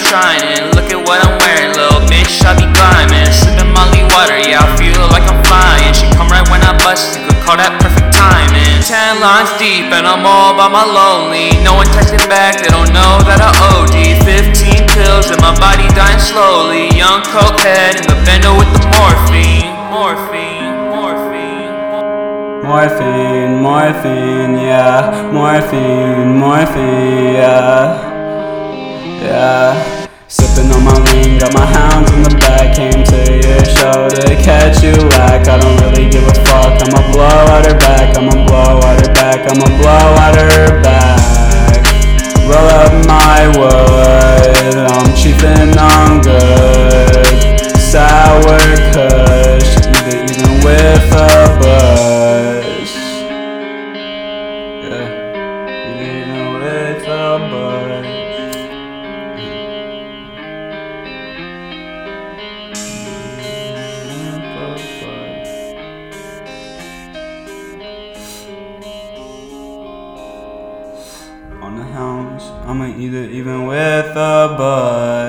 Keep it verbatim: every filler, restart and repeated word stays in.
shining. Look at what I'm wearing, little bitch, I be climbing. Sipping Molly water, yeah, I feel like I'm flying. She come right when I bust, you could call that perfect timing. Ten lines deep and I'm all by my lonely. No one texting back, they don't know that I O D. Fifteen pills and my body dying slowly. Young cokehead in the bendo with the morphine. Morphine, morphine. Morphine, morphine, yeah. Morphine, morphine, yeah. Yeah. Sipping on my lean, got my hounds in the back. Came to your show to catch you whack. I don't really give a fuck, I'ma blow out her back. I'ma blow out her back, I'ma blow out her back. Roll up my wood, I'm chiefin' on good. Sour kush, either even with a bush. Yeah, even with a bush. On the hounds, I'ma eat it even with a bud.